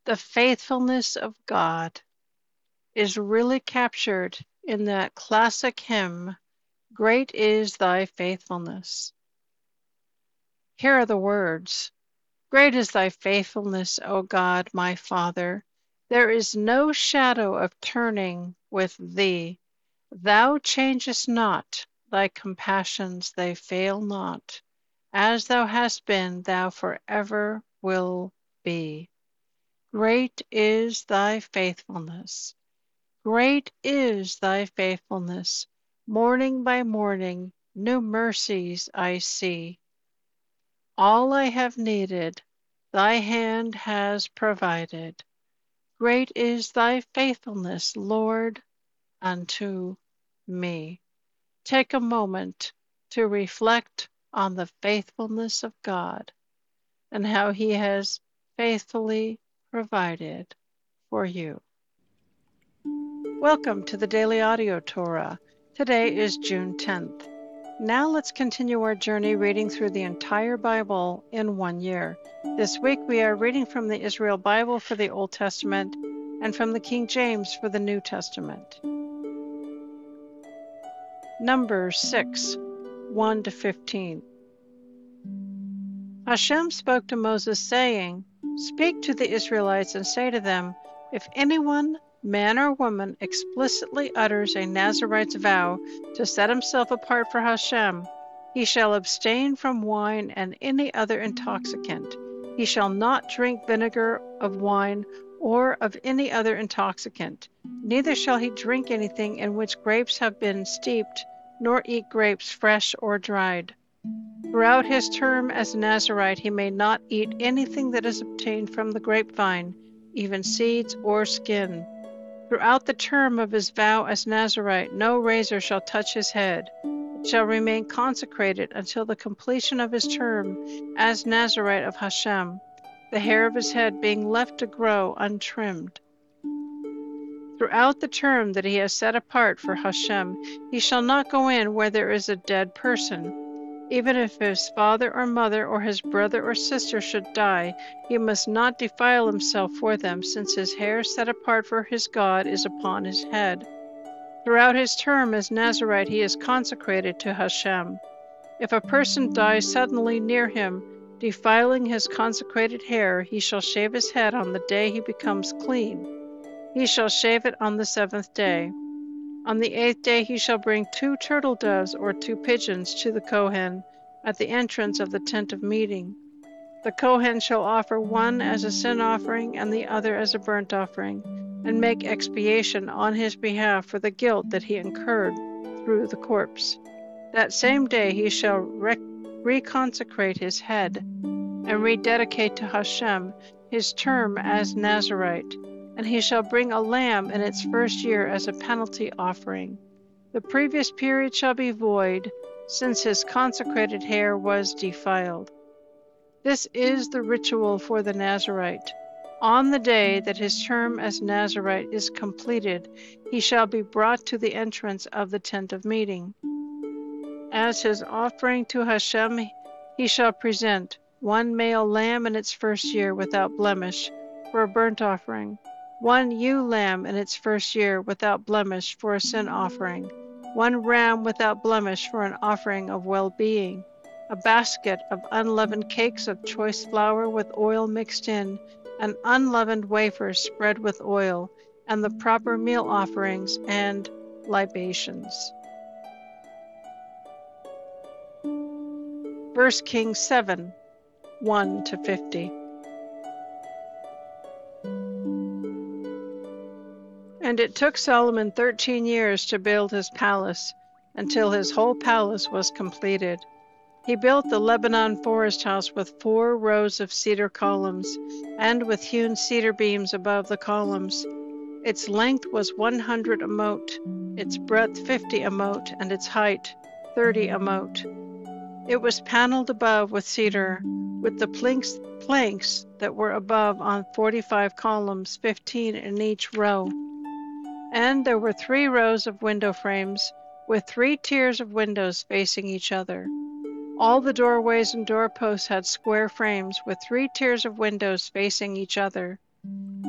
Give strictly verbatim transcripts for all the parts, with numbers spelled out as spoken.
The faithfulness of God is really captured in that classic hymn, Great is Thy Faithfulness. Here are the words. Great is Thy faithfulness, O God, my Father. There is no shadow of turning with Thee. Thou changest not, Thy compassions they fail not. As Thou hast been, Thou forever will be. Great is Thy faithfulness. Great is Thy faithfulness. Morning by morning, new mercies I see. All I have needed, Thy hand has provided. Great is Thy faithfulness, Lord, unto me. Take a moment to reflect on the faithfulness of God and how He has faithfully provided for you. Welcome to the Daily Audio Torah. Today is June tenth. Now let's continue our journey reading through the entire Bible in one year. This week we are reading from the Israel Bible for the Old Testament and from the King James for the New Testament. Numbers six, one to fifteen. Hashem spoke to Moses, saying, Speak to the Israelites and say to them, If anyone, man or woman, explicitly utters a Nazarite's vow to set himself apart for Hashem, he shall abstain from wine and any other intoxicant. He shall not drink vinegar of wine or of any other intoxicant. Neither shall he drink anything in which grapes have been steeped, nor eat grapes fresh or dried. Throughout his term as Nazirite, he may not eat anything that is obtained from the grapevine, even seeds or skin. Throughout the term of his vow as Nazirite, no razor shall touch his head. It shall remain consecrated until the completion of his term as Nazirite of Hashem, the hair of his head being left to grow untrimmed. Throughout the term that he has set apart for Hashem, he shall not go in where there is a dead person. Even if his father or mother or his brother or sister should die, he must not defile himself for them, since his hair set apart for his God is upon his head. Throughout his term as Nazirite, he is consecrated to Hashem. If a person dies suddenly near him, defiling his consecrated hair, he shall shave his head on the day he becomes clean. He shall shave it on the seventh day. On the eighth day he shall bring two turtle doves or two pigeons to the Kohen at the entrance of the tent of meeting. The Kohen shall offer one as a sin offering and the other as a burnt offering, and make expiation on his behalf for the guilt that he incurred through the corpse. That same day he shall re- reconsecrate his head and rededicate to Hashem his term as Nazirite. And he shall bring a lamb in its first year as a penalty offering. The previous period shall be void, since his consecrated hair was defiled. This is the ritual for the Nazirite. On the day that his term as Nazirite is completed, he shall be brought to the entrance of the tent of meeting. As his offering to Hashem, he shall present one male lamb in its first year without blemish for a burnt offering, one ewe lamb in its first year without blemish for a sin offering, one ram without blemish for an offering of well-being, a basket of unleavened cakes of choice flour with oil mixed in, and unleavened wafers spread with oil, and the proper meal offerings and libations. First Kings seven, one to fifty. And it took Solomon thirteen years to build his palace, until his whole palace was completed. He built the Lebanon forest house with four rows of cedar columns, and with hewn cedar beams above the columns. Its length was one hundred amot, its breadth fifty amot, and its height thirty amot. It was paneled above with cedar, with the planks, planks that were above on forty-five columns, fifteen in each row. And there were three rows of window frames, with three tiers of windows facing each other. All the doorways and doorposts had square frames, with three tiers of windows facing each other.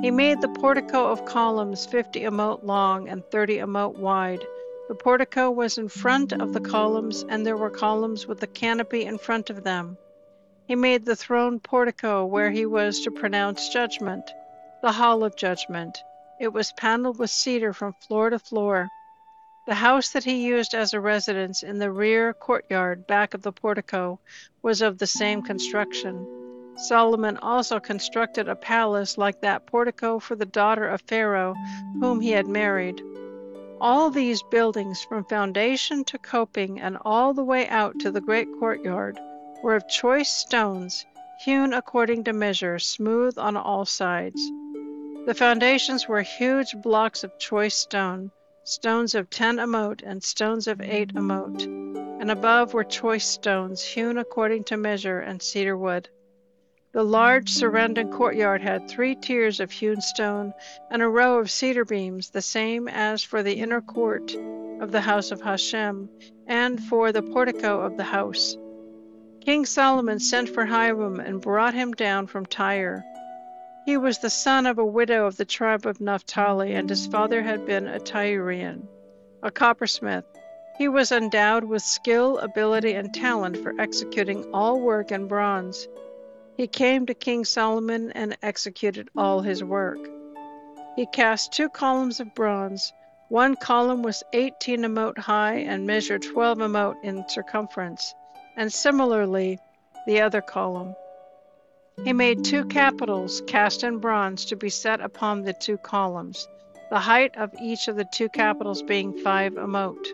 He made the portico of columns fifty a mote long and thirty a mote wide. The portico was in front of the columns, and there were columns with the canopy in front of them. He made the throne portico where he was to pronounce judgment, the hall of judgment. It was paneled with cedar from floor to floor. The house that he used as a residence in the rear courtyard back of the portico was of the same construction. Solomon also constructed a palace like that portico for the daughter of Pharaoh, whom he had married. All these buildings, from foundation to coping and all the way out to the great courtyard, were of choice stones, hewn according to measure, smooth on all sides. The foundations were huge blocks of choice stone, stones of ten a mote and stones of eight a mote, and above were choice stones, hewn according to measure, and cedar wood. The large surrounding courtyard had three tiers of hewn stone and a row of cedar beams, the same as for the inner court of the house of Hashem, and for the portico of the house. King Solomon sent for Hiram and brought him down from Tyre. He was the son of a widow of the tribe of Naphtali, and his father had been a Tyrian, a coppersmith. He was endowed with skill, ability, and talent for executing all work in bronze. He came to King Solomon and executed all his work. He cast two columns of bronze. One column was eighteen a mote high and measured twelve a mote in circumference, and similarly the other column. He made two capitals cast in bronze to be set upon the two columns, the height of each of the two capitals being five a mote.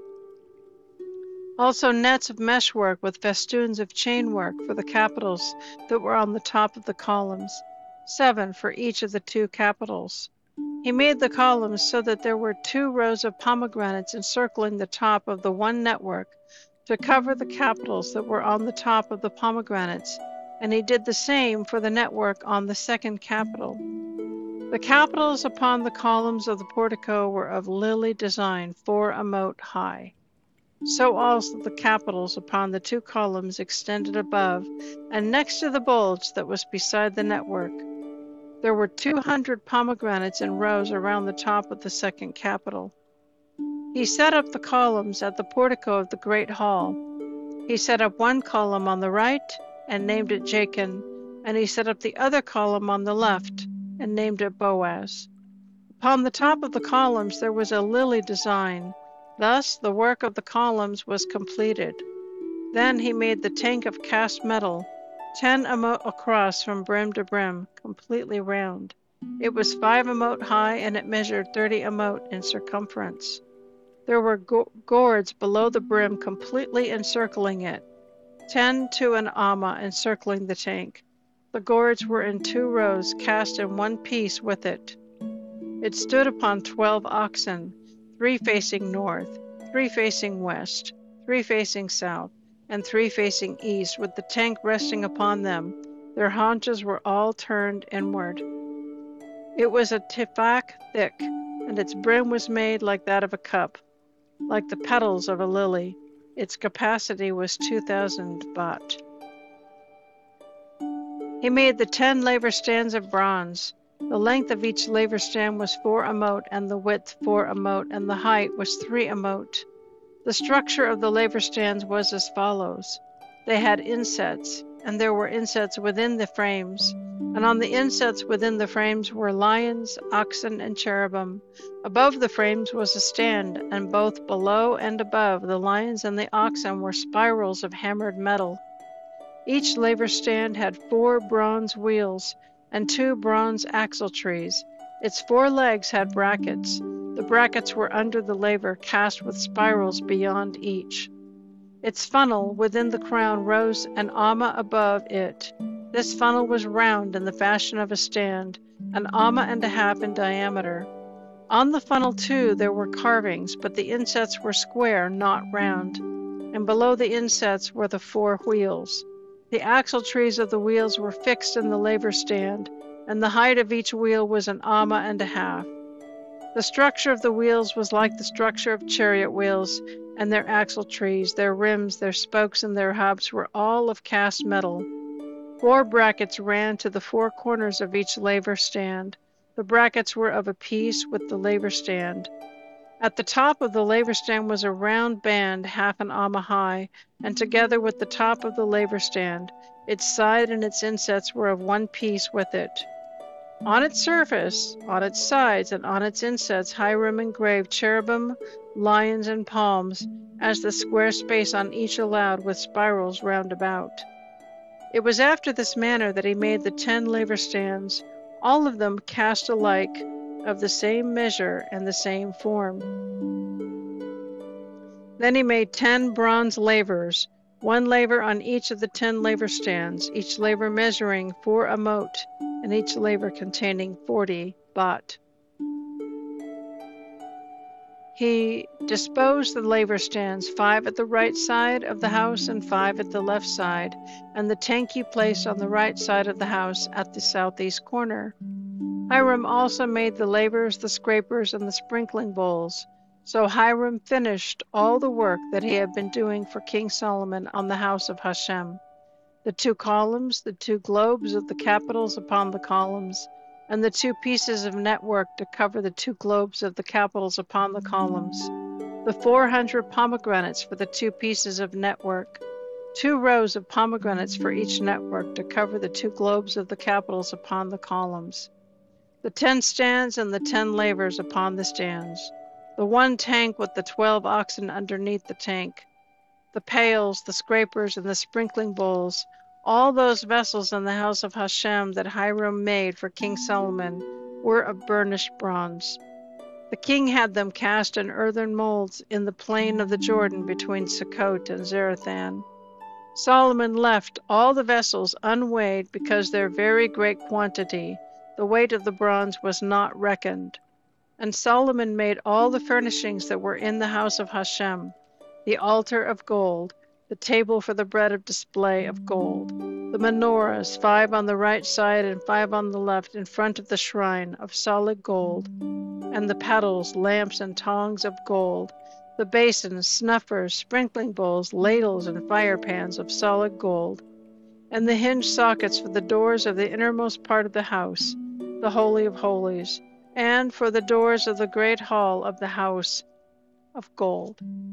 Also nets of meshwork with festoons of chainwork for the capitals that were on the top of the columns, seven for each of the two capitals. He made the columns so that there were two rows of pomegranates encircling the top of the one network to cover the capitals that were on the top of the pomegranates, and he did the same for the network on the second capital. The capitals upon the columns of the portico were of lily design, four a mote high. So also the capitals upon the two columns extended above and next to the bulge that was beside the network. There were two hundred pomegranates in rows around the top of the second capital. He set up the columns at the portico of the great hall. He set up one column on the right and named it Jachin, and he set up the other column on the left and named it Boaz. Upon the top of the columns there was a lily design. Thus the work of the columns was completed. Then he made the tank of cast metal, ten a mote across from brim to brim, completely round. It was five a mote high, and it measured thirty a mote in circumference. There were go- gourds below the brim completely encircling it, ten to an amma encircling the tank. The gourds were in two rows, cast in one piece with it. It stood upon twelve oxen, three facing north, three facing west, three facing south, and three facing east, with the tank resting upon them. Their haunches were all turned inward. It was a tefach thick, and its brim was made like that of a cup, like the petals of a lily. Its capacity was two thousand baht. He made the ten laver stands of bronze. The length of each laver stand was four a mote, and the width four a mote, and the height was three a mote. The structure of the laver stands was as follows. They had insets, and there were insets within the frames, and on the insets within the frames were lions, oxen, and cherubim. Above the frames was a stand, and both below and above the lions and the oxen were spirals of hammered metal. Each laver stand had four bronze wheels and two bronze axle trees. Its four legs had brackets. The brackets were under the laver, cast with spirals beyond each. Its funnel within the crown rose an amma above it. This funnel was round in the fashion of a stand, an amma and a half in diameter. On the funnel, too, there were carvings, but the insets were square, not round, and below the insets were the four wheels. The axle trees of the wheels were fixed in the laver stand, and the height of each wheel was an amma and a half. The structure of the wheels was like the structure of chariot wheels, and their axle trees, their rims, their spokes, and their hubs were all of cast metal. Four brackets ran to the four corners of each laver stand. The brackets were of a piece with the laver stand. At the top of the laver stand was a round band half an amma high, and together with the top of the laver stand, its side and its insets were of one piece with it. On its surface, on its sides, and on its insets Hiram engraved cherubim, lions, and palms, as the square space on each allowed, with spirals round about. It was after this manner that he made the ten laver stands, all of them cast alike, of the same measure and the same form. Then he made ten bronze lavers, one laver on each of the ten laver stands, each laver measuring four amot, and each laver containing forty bat. He disposed the laver stands, five at the right side of the house and five at the left side, and the tank he placed on the right side of the house at the southeast corner. Hiram also made the lavers, the scrapers, and the sprinkling bowls. So Hiram finished all the work that he had been doing for King Solomon on the house of Hashem. The two columns, the two globes of the capitals upon the columns, and the two pieces of network to cover the two globes of the capitals upon the columns, the four hundred pomegranates for the two pieces of network, two rows of pomegranates for each network to cover the two globes of the capitals upon the columns, the ten stands and the ten lavers upon the stands, the one tank with the twelve oxen underneath the tank, the pails, the scrapers, and the sprinkling bowls, all those vessels in the house of Hashem that Hiram made for King Solomon were of burnished bronze. The king had them cast in earthen molds in the plain of the Jordan between Sukkot and Zarethan. Solomon left all the vessels unweighed because their very great quantity, the weight of the bronze, was not reckoned. And Solomon made all the furnishings that were in the house of Hashem, the altar of gold, the table for the bread of display of gold, the menorahs, five on the right side and five on the left in front of the shrine, of solid gold, and the paddles, lamps, and tongs of gold, the basins, snuffers, sprinkling bowls, ladles, and fire pans of solid gold, and the hinged sockets for the doors of the innermost part of the house, the Holy of Holies, and for the doors of the great hall of the house of gold.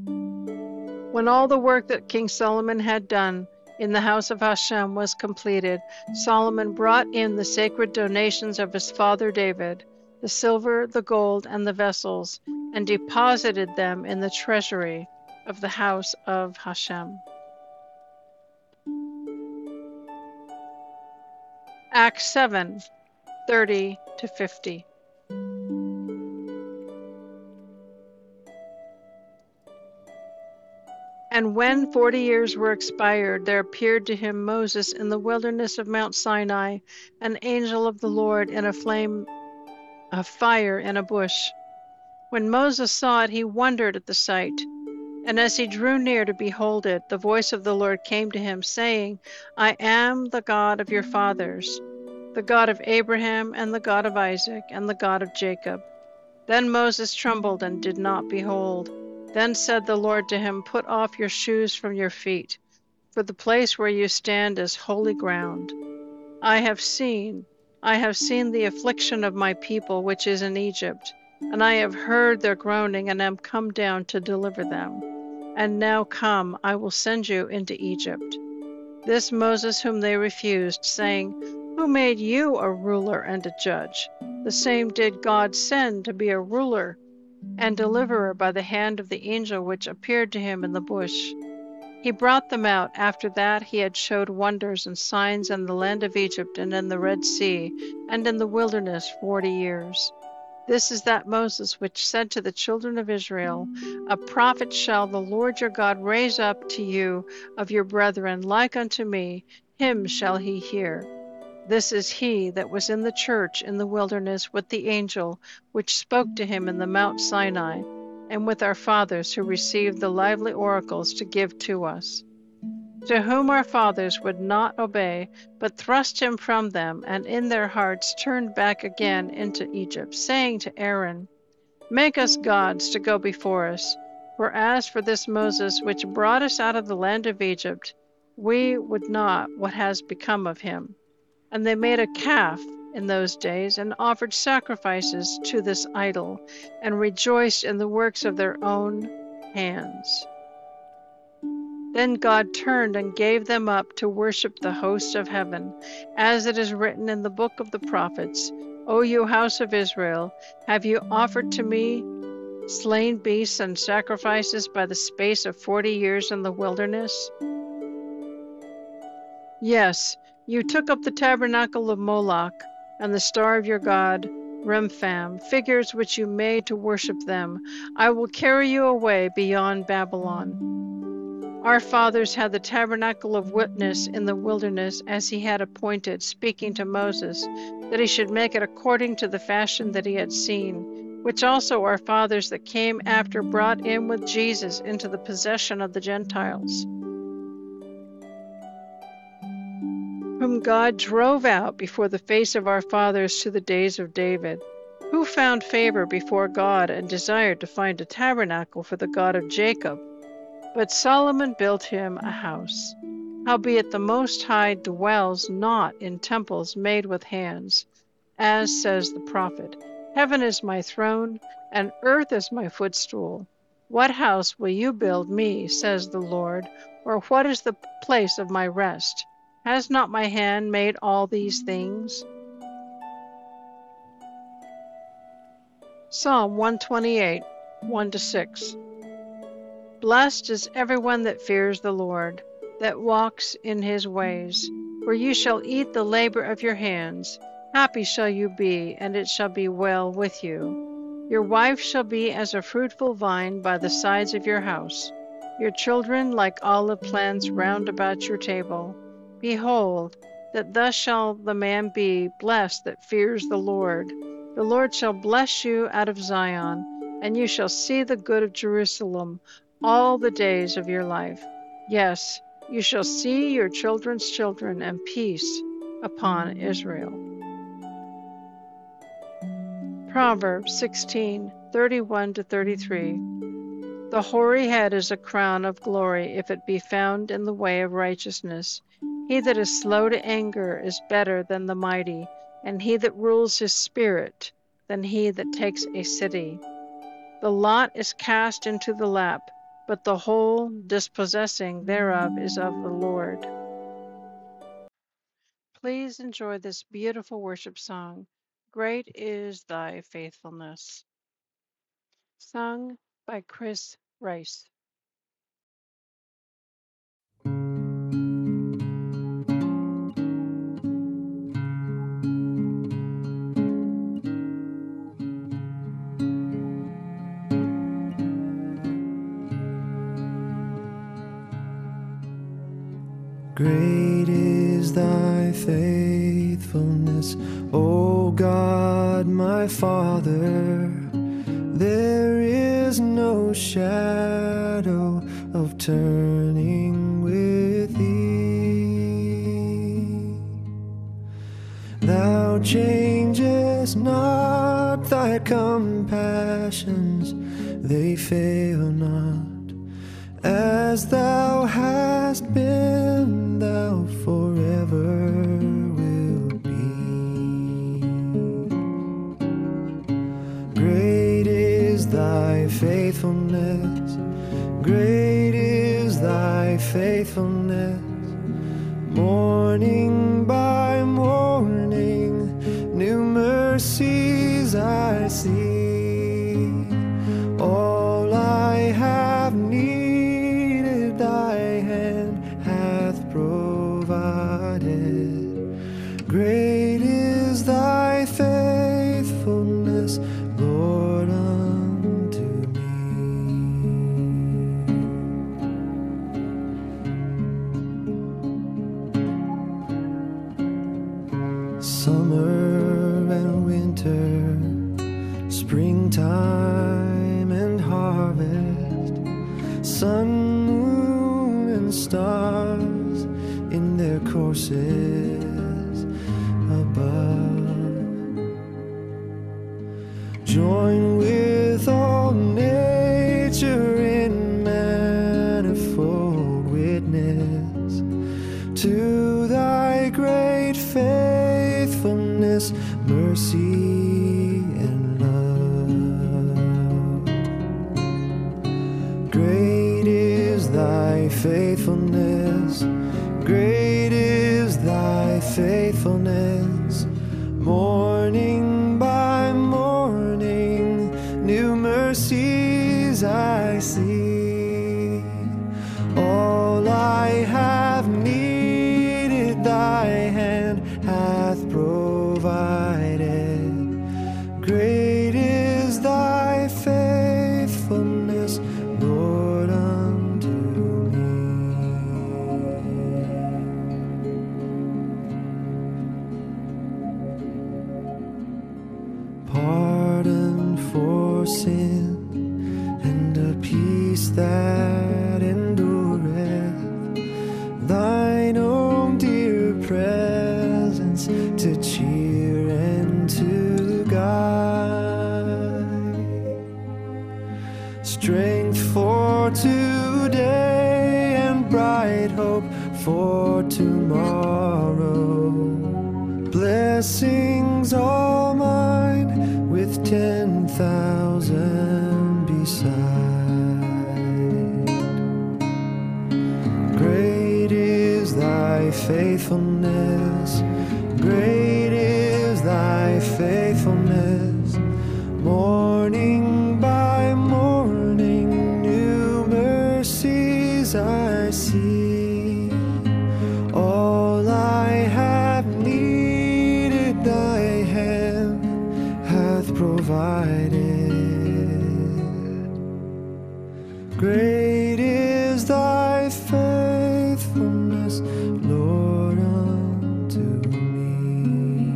When all the work that King Solomon had done in the house of Hashem was completed, Solomon brought in the sacred donations of his father David, the silver, the gold, and the vessels, and deposited them in the treasury of the house of Hashem. Acts seven, thirty to fifty. And when forty years were expired, there appeared to him Moses in the wilderness of Mount Sinai, an angel of the Lord in a flame of fire in a bush. When Moses saw it, he wondered at the sight. And as he drew near to behold it, the voice of the Lord came to him, saying, I am the God of your fathers, the God of Abraham and the God of Isaac and the God of Jacob. Then Moses trembled and did not behold. Then said the Lord to him, Put off your shoes from your feet, for the place where you stand is holy ground. I have seen, I have seen the affliction of my people which is in Egypt, and I have heard their groaning, and am come down to deliver them. And now come, I will send you into Egypt. This Moses whom they refused, saying, Who made you a ruler and a judge? The same did God send to be a ruler and deliverer by the hand of the angel which appeared to him in the bush. He brought them out. After that he had showed wonders and signs in the land of Egypt and in the Red Sea and in the wilderness forty years. This is that Moses which said to the children of Israel, A prophet shall the Lord your God raise up to you of your brethren like unto me, him shall he hear. This is he that was in the church in the wilderness with the angel which spoke to him in the Mount Sinai, and with our fathers who received the lively oracles to give to us, to whom our fathers would not obey, but thrust him from them, and in their hearts turned back again into Egypt, saying to Aaron, Make us gods to go before us. For as for this Moses which brought us out of the land of Egypt, we would not what has become of him. And they made a calf, in those days and offered sacrifices to this idol and rejoiced in the works of their own hands. Then God turned and gave them up to worship the host of heaven, as it is written in the book of the prophets, O you house of Israel, have you offered to me slain beasts and sacrifices by the space of forty years in the wilderness? Yes, you took up the tabernacle of Moloch and the star of your god, Remphan, figures which you made to worship them. I will carry you away beyond Babylon. Our fathers had the tabernacle of witness in the wilderness as he had appointed, speaking to Moses, that he should make it according to the fashion that he had seen, which also our fathers that came after brought in with Jesus into the possession of the Gentiles, whom God drove out before the face of our fathers to the days of David, who found favor before God and desired to find a tabernacle for the God of Jacob. But Solomon built him a house. Howbeit the Most High dwells not in temples made with hands, as says the prophet, Heaven is my throne, and earth is my footstool. What house will you build me, says the Lord, or what is the place of my rest? Has not my hand made all these things? Psalm one twenty-eight, one to six. Blessed is everyone that fears the Lord, that walks in his ways. For you shall eat the labor of your hands. Happy shall you be, and it shall be well with you. Your wife shall be as a fruitful vine by the sides of your house, your children like olive plants round about your table. Behold, that thus shall the man be blessed that fears the Lord. The Lord shall bless you out of Zion, and you shall see the good of Jerusalem all the days of your life. Yes, you shall see your children's children, and peace upon Israel. Proverbs sixteen, thirty-one to thirty-three. The hoary head is a crown of glory, if it be found in the way of righteousness. He that is slow to anger is better than the mighty, and he that rules his spirit than he that takes a city. The lot is cast into the lap, but the whole dispossessing thereof is of the Lord. Please enjoy this beautiful worship song, Great is Thy Faithfulness, sung by Chris Rice. Great is thy faithfulness, O God, my Father. There is no shadow of turning with thee. Thou changest not, thy compassions, they fail not. As thou hast been, thou forever wilt be. Great is thy faithfulness, great is thy faithfulness. Morning by morning, new mercies I see. All I have needed, great is thy faithfulness, Lord, unto me. Summer and winter, springtime and harvest, sun, moon, and stars in their courses above, join with all nature in manifold witness to thy great faithfulness, and love. Great is thy faithfulness, great is thy faithfulness. Morning by morning, new mercies I see. All I have needed, thy hand hath provided. Great is thy faithfulness, Lord, unto me. Pardon for sin and a peace that endureth, thine own dear presence to cheer and to guide, strength for today and bright hope for tomorrow, blessings all mine with ten thousand beside. Great is thy faithfulness, great is thy faithfulness. Morning by morning, new mercies I see. All I have needed, thy hand hath provided. Great is thy faithfulness, Lord, unto me.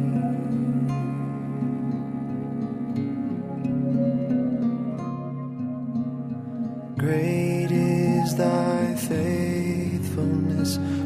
Great is thy faithfulness,